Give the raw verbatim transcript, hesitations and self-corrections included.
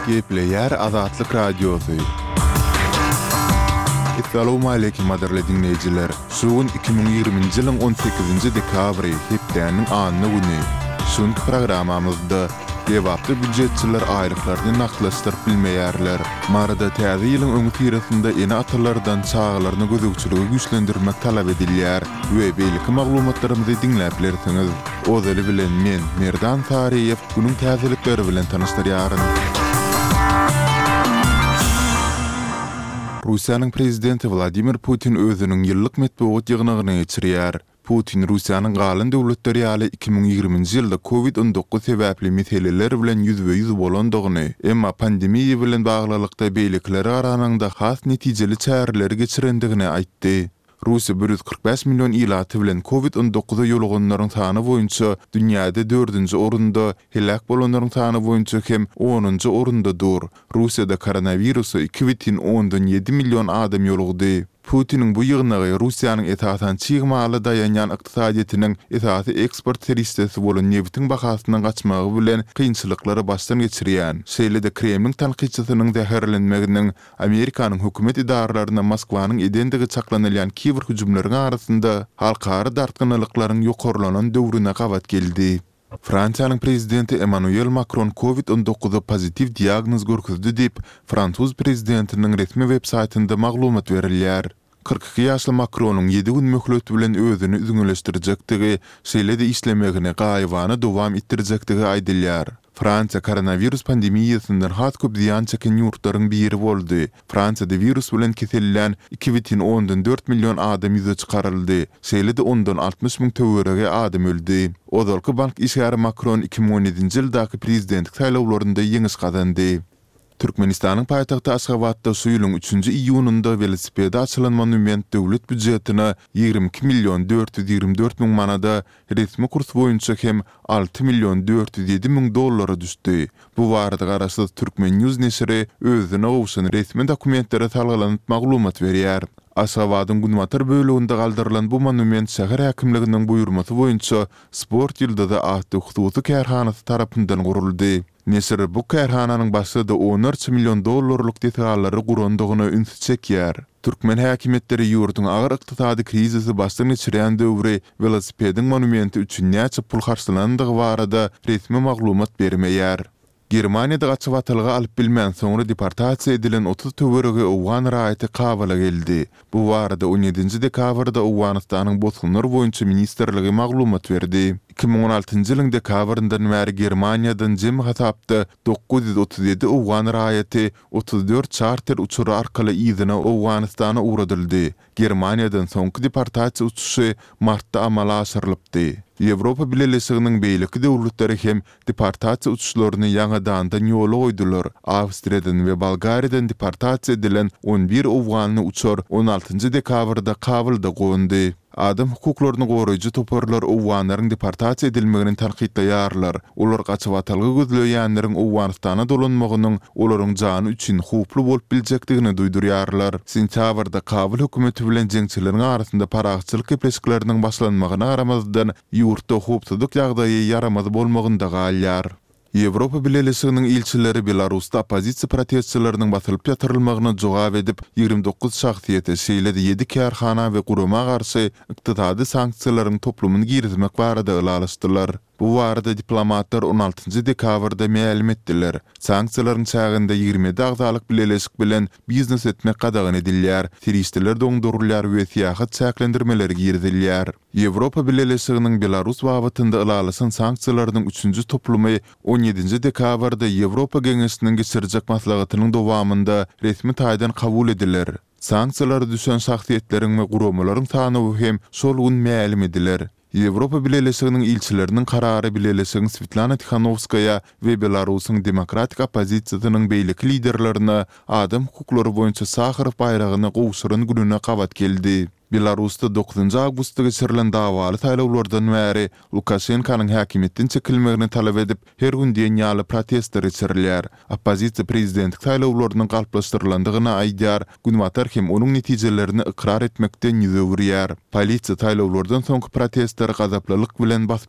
Gepleyer Azatlyk Radiosu. Assalamu alaykum madarly dinleyijiler. Şugun iki bin ýygrymynjy ýylyň on sekizinji dekabry hepdeniň anyny güni. Şuňky programamyzda dewaply büdjetçiler aýryklaryny naklaşdyryp bilmeýärler. Marada täze ýylyň öňü tirasynda ene atalardan çağlaryny gözükçüligi güýçlendirmek talap edilýär we beýleki maglumatlarymyzy dinläp bilersiňiz. Ozaly bilen men Merdan Tariýew günüň täzelikleri bilen tanyşdyrýaryn. Russiýanyň prezidenti Vladimir Putin özüniň ýyllyk medeniýet ýygynyny geçirýär. Putin Russiýanyň galan döwletleri ýaly iki bin ýygrymynjy ýylda covid on dokuz sebäpli meseleler bilen ýüzbe ýüz bolandygyny, emma pandemiýa bilen baglylykda beýlikleri arasynda has netijeli çäreleri geçirendigini aýtdy. Russiýa bir yüz kırk beş milyon ilaty bilen covid on dokuza ýoluganlaryň sany boýunça dünýäde dördünji orunda, helak bolanlaryň sany boýunça hem onunji orundadyr. Russiýada koronawirusa iki bin ondan ýedi milyon adam ýolugdy. Putinin bu ýygnagy Russiýanyň etasan çygmaly daýanýan ykdysadyetiniň esasy eksport seristesi bolan neftiň bahasyndan gaçmagy bilen kynçylyklary başdan geçirýän. Şeýle-de Kremliň tanqidçisynyň zäherlenmeginiň Amerikanyň hökümet idaralaryna Moskwanyň edendigi çaklanylýan kiber hüjümleriň arasynda halkary dartgynylyklaryň ýokarlanan döwrüne gawat geldi. Fransiýanyň prezidenti Emmanuel Macron covid on dokuza pozitiv diagnoz görkezdi dip Fransuz prezidentiniň resmi web saýtynda maglumat berilýär. kırk iki ýaşly Macronyň ýedi gün möhlet bilen özüni üzüňleşdirjekdigi, şeýle-de işlemegini gaýwany dowam etdirjekdigi aýdylýar. Fransiýa koronavirus pandemiýasyndan hat köp ziýan çeken ýurtlaryň biri boldy. Fransiýada virus bilen kesellen iki bin ondan dört milyon adam ýüze çykaryldy. Şeýle-de ondan altmış miň töwerege adam öldi. Ozalky bank işgäri Macron iki bin on ýedinji ýyldaky prezidentlik saýlawlarynda ýeňiş gazandy. Türkmenistanyň paýtagty Aşgabatda şu ýylyň üçünji iýununda velosipede açylan monument döwlet büdjetine ýygrimi iki milyon dört yüz ýygrimi dört miň manada, resmi kurs boýunça hem alty milyon dört yüz ýedi miň dollara düşdi. Bu barada garaşly Türkmen News neşri özüne gowşan resmi dokumentlere salgylanyp maglumat berýär. Aşgabatyň Gunmatyr böleginde galdyrylan bu monument şäher häkimliginiň buýurmasy boýunça sport ýyldada atdy hususy kärhanasy tarapyndan guruldy. Neşir bu kärhananyň başynda on üç milyon dollarlyk detalary gurandygyny üns çekýär. Türkmen häkimetleri ýurduň agyr ykdysady krizisi başdan geçirýän döwri velosipediň monumenti üçin näçe pul harçlandygy barada resmi maglumat bermeýär. Germaniýada gaçywatylyga alyp bilmän soňra deportasiýa edilen otuz töwerege Owgan raýaty kabula geldi. Bu barada on ýedinji dekabrda Owganystanyň bozgunlar boýunça ministrligi maglumat berdi. iki bin on altynjy ýylyň dekabryndan bäri Germaniýadan jemgy hasapda dokuz yüz otuz ýedi Owgan raýaty otuz dört charter uçuru arkaly ýygyna Owganystana uğradyldy. Germaniýadan soňky deportasiýa uçuşy martda amala aşyrylypdy. Ýewropa Birleşiginiň beýleki döwletleri hem deportasiýa uçuşlaryny ýangadan ýola goýdular. Awstriýadan we Bolgariýadan deportasiýa edilen on bir Owganly uçur on altynjy dekabrda Kabulda goňdy. Adam hukuklaryny goraýjy toparlar Owganlaryň deportasiýa edilmegini tanqidleýärler. Olar gaçywatylygy gözleýänleriň Owganystana dolanmagynyň olaryň jany üçin huply bolup biljekdigini duýdurýarlar. Sentýabrda Kabul hökümeti bilen jeňçileriň arasynda paragçylyk gepleşikleriniň başlanmagyna garamazdan ýurtda hupsuzlyk ýagdaýy yaramaz bolmagynda galýar. Ýewropa Birleşiginiň ilçileri Belarusda opozisiýa protestçileriniň basylyp ýatyrylmagyna jogap edip ýygrimi dokuz şahsiýete şeýle-de ýedi kärhana we guruma garşy ykdysady sanksiýalaryň toplumyny girizmek barada ýalaşdylar. Bu barada diplomatlar on altynjy dekabrda ma'lum etdiler. Sanksiýalaryň çäginde ýygrimi yedi agzalyk Birleşik bilen biznes etmek gadagyn edilýär. Teristler doňdurulýar we syýasat çäklendirmeleri girdilýär. Ýewropa Birleşiginiň Belarus wagtynda ýalasyn sanksiýalarynyň üçünji toplumy on ýedinji dekabrda Ýewropa Geňeşiniň geçirjek maslahatynyň dowamında resmi taýdan kabul ediler. Sanksiýalary düşen şahsiýetleriň we gurumalaryň sany hem şol gün ma'lum ediler. Ýewropa Birleşiginiň ilçileriniň karary Birleşigiň Svetlana Tikhanovskaya we Belarusyň demokratik opozisiýasynyň beýleki liderlerine adam hukuklary boýunça Sacharow bayragyny gowşuran gününe gawat geldi. Belarusda dokuzunji awgustda geçirilen dawaly saýlawlardan bäri Lukashenkanyň häkimetden çekilmegini talap edip her gün diýenýaly protestler geçirilýär. Opozisiýa prezidentlik saýlawlarynyň galplaşdyrlandygyna aýdýar, Gunmatyr hem onuň netijelerini ikrar etmekden ýüze gürýär. Polisiýa saýlawlardan soňky protestler gazaplylyk bilen basıp